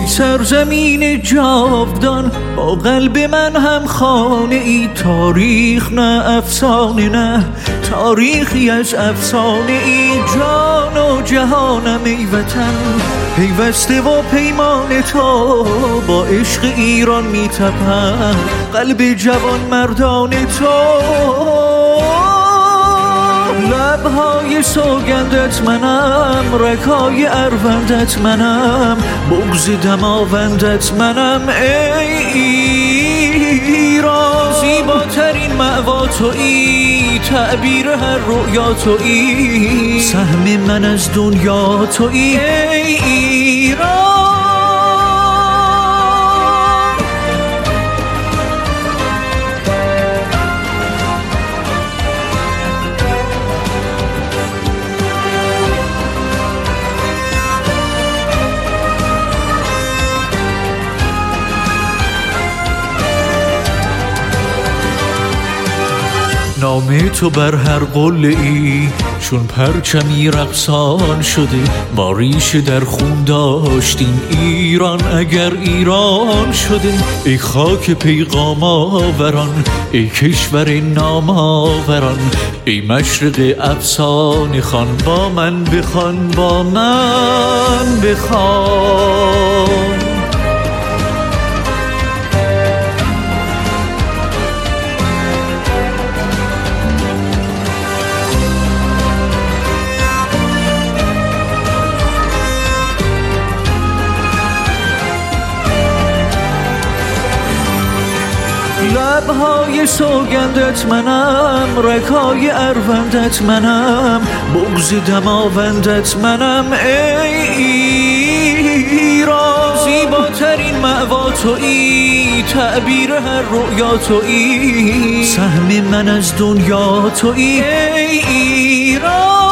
ای سرزمین جاودان، با قلب من هم خانه ای. تاریخ نه افسانه نه، تاریخی از افسانه ای. جان و جهانم ای وطن، پیوسته و پیمان تو. با عشق ایران می تپم قلب جوان مردان تو. لبهای سوگندت منم، رگهای اروندت منم، بغض دماوندت منم. ای ایران، زیباترین مأوا تویی، تعبیر هر رؤیا تویی، سهم من از دنیا تویی. ای ایران، نام تو بر هر قله ای چون پرچمی رقصان شده. ما ریشه در خون داشتیم ایران اگر ایران شده. ای خاک پیغام آوران، ای کشور نام آوران، ای مشرق افسانه خوان. با من بخوان، با من بخوان. لبهای سوگندت منم، رگهای اروندت منم، بغض دماوندت منم. ای ایران، زیباترین مأوا تویی، تعبیر هر رؤیا تویی، سهم من از دنیا تویی. ای ایران.